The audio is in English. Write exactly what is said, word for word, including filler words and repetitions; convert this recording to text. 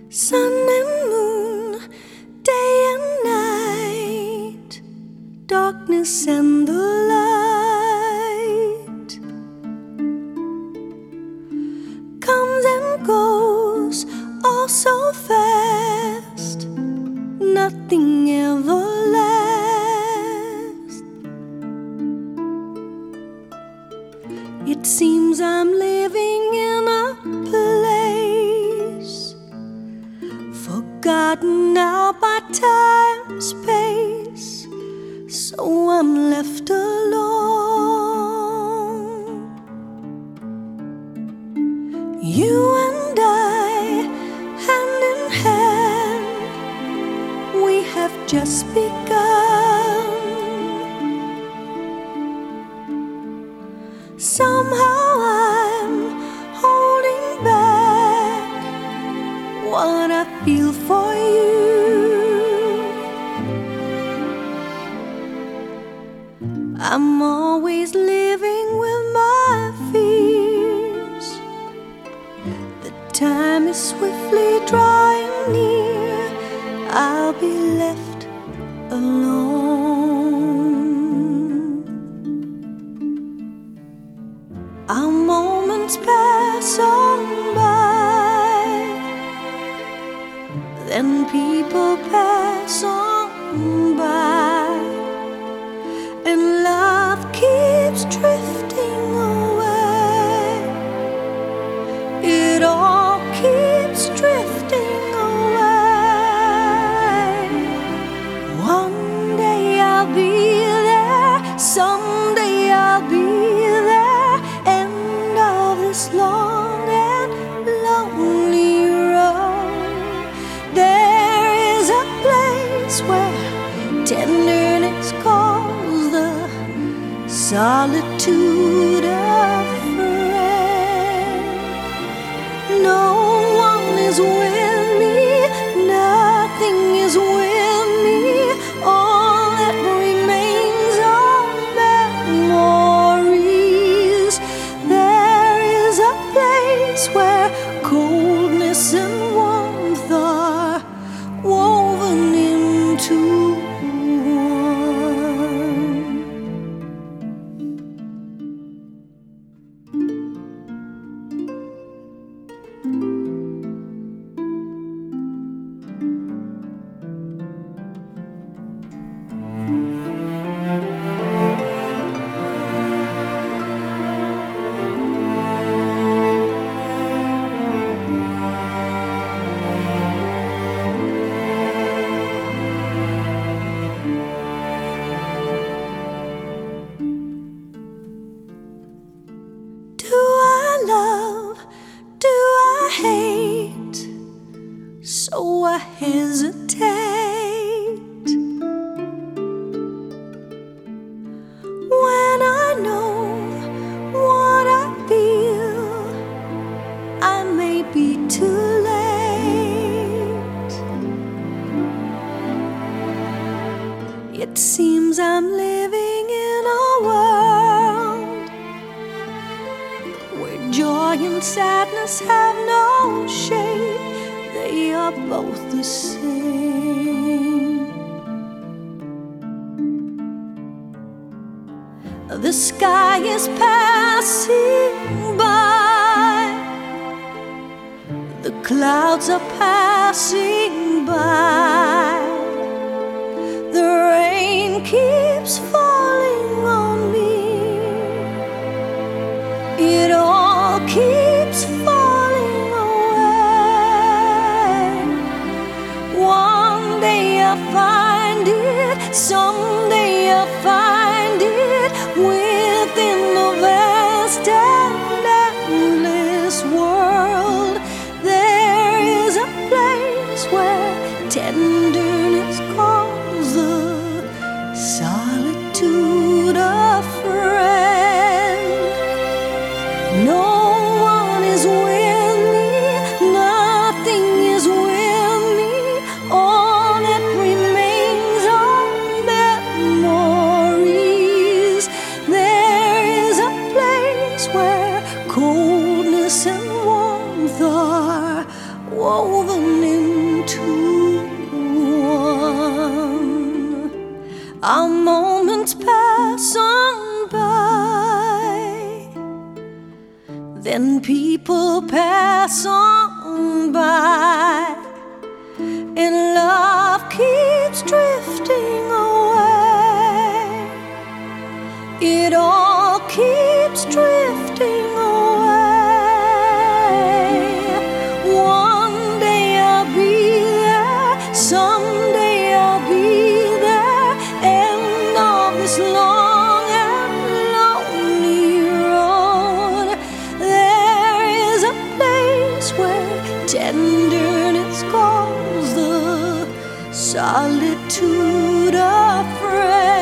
Sun and moon, day and night, darkness and the light, comes and goes all so fast, nothing ever lasts. It seems I'm living in a place forgotten now by time, space, so I'm left alone. You and I, hand in hand, we have just begun. Somehow I'm holding back what I feel for you. I'm always living with my fears. The time is swiftly drawing near. I'll be left alone. Our moments pass on by, then people pass on by, and love keeps drifting away. It all keeps drifting away. One day I'll be there, someday I'll be there. End of this long and lonely road. There is a place where tenderness calls, the solitude of friend. No one is with me, nothing is with me. All that remains are memories. There is a place where coldness and warmth are woven into so I hesitate when I know what I feel. I may be too late. It seems I'm living in a world where joy and sadness have no shape. They are both the same. The sky is passing by, the clouds are passing by, the rain keeps falling on me. It all keeps falling away. One day I'll find it, someday I'll find it, within the vast and endless world. There is a place where tenderness calls, the solitude of friend. No one is with me, nothing is with me. All that remains are memories. There is a place where coldness and warmth are woven in people pass on by, and love keeps drifting away. It all keeps drifting away. One day I'll be there, someday I'll be there. End of this long and lonely road. There is a place where tenderness calls, the solitude of friends.